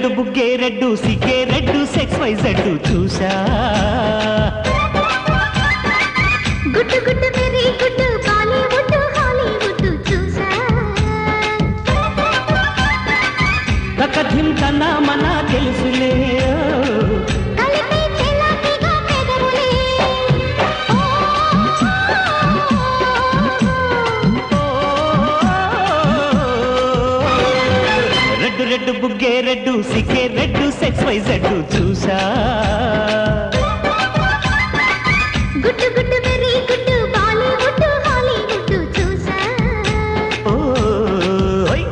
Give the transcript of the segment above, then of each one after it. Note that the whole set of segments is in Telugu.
బుగ్గే రెడ్డు సిగ్గే రెడ్డు సెక్స్ వై జెడ్డు చూసా గుట్టు గుట్టు వెరీ గుట్టు బాలీవుడ్ హాలీవుడ్ చూసా తకధిం కన్నా మన తెలుసులే కలిపే చెలాకిగా పెదవులే రెడ్డు రెడ్డు బుగ్గే రెడ్డు సిగ్గే రెడ్డు సెక్స్ వై జెడ్డు చూసా గుట్టు గుట్టు వెరీ గుట్టు బాలీవుడ్ హాలీవుడ్ చూసా ఓయ్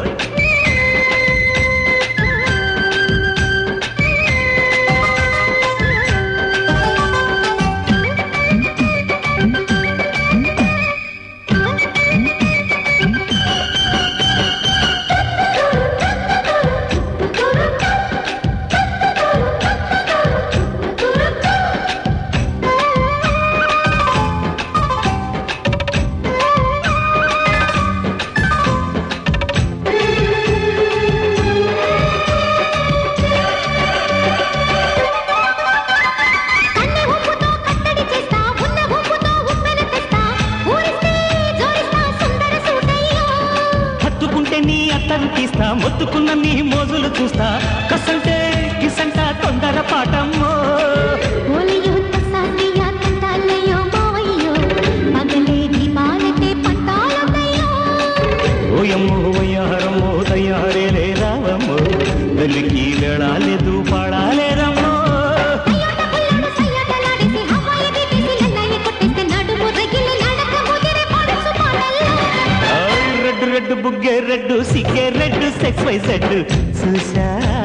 నీ అత్తరు తీస్తా మొత్తుకున్న నీ మోజులు చూస్తా కసంటే కిసంట తొందర పాటమ్మో ఓలియో తసానియా తంటాలయో మావయ్యో పగలే దీపాలకే పంటాలదయ్యో ఓయమ్మో వయ్యారమ్మో తయారేలే రావమ్మో వెలికి వెళ్ళాలేదు పాడాలేరమ్మో అయ్యోట పుల్లడు సయ్యటలాడేసి హవాయి దిగేసి లల్లయ్య కొట్టేస్తే నడుము రగిలి నడక ముదిరి పడుచు పాటల్లో రెడ్డు రెడ్డు బుగ్గే రెడ్డు సిగ్గే రెడ్డు సెక్స్ వై జెడ్డు చూసా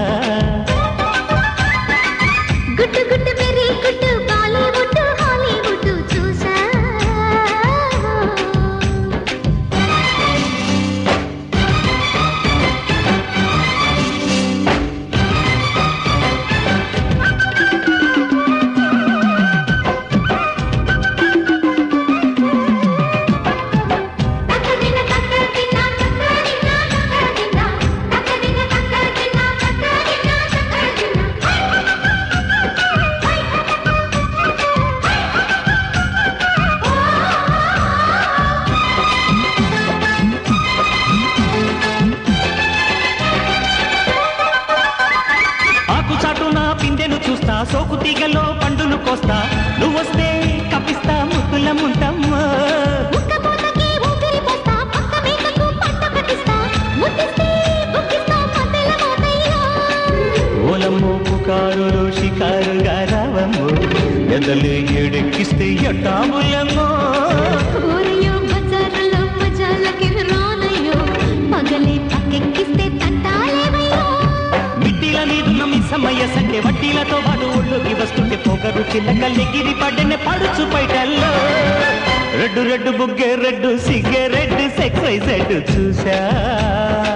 గుట్టు గుట్టు వెరీ గుట్టు బాలీవుడ్ హాలీవుడ్ చూసా తక్కదిన తక్కదిన తక్కదిన తక్కదిన తక్కదిన తక్కదిన తక్కదిన ఆకు చాటున పిందెను చూస్తా సోకు తీగలో పండును కోస్తా నువ్వొస్తే కప్పిస్తా ముద్దుల ముంటమ్మా ఉక్కపోతకి ఊపిరి పోస్తా పక్క మేకకు పంట కట్టిస్తా ముట్టిస్తే బుక్కిస్తా మధ్యల మోతయ్యో ఓలమ్మో పుకారులు షికారుగా రావమ్మో ఎదలే ఏడెక్కిస్తే ఎట్టాములమ్మో ఊరయ్యో బజారులో మజాలకి రానయ్యో పగలే పక్కెక్కిస్తే తంటాలేవయ్యో మిట్టిల నీరున్న మిస్సమ్మయ్య సంటే వడ్డీలతో పాటు ఒళ్ళోకి వస్తుంటే పొగరు చిల్లకల్లెగిరి పడ్డనే పడుచు బయటల్లో రెడ్డు రెడ్డు బుగ్గే రెడ్డు సిగ్గే రెడ్డు సెక్స్ వై జెడ్డు చూసా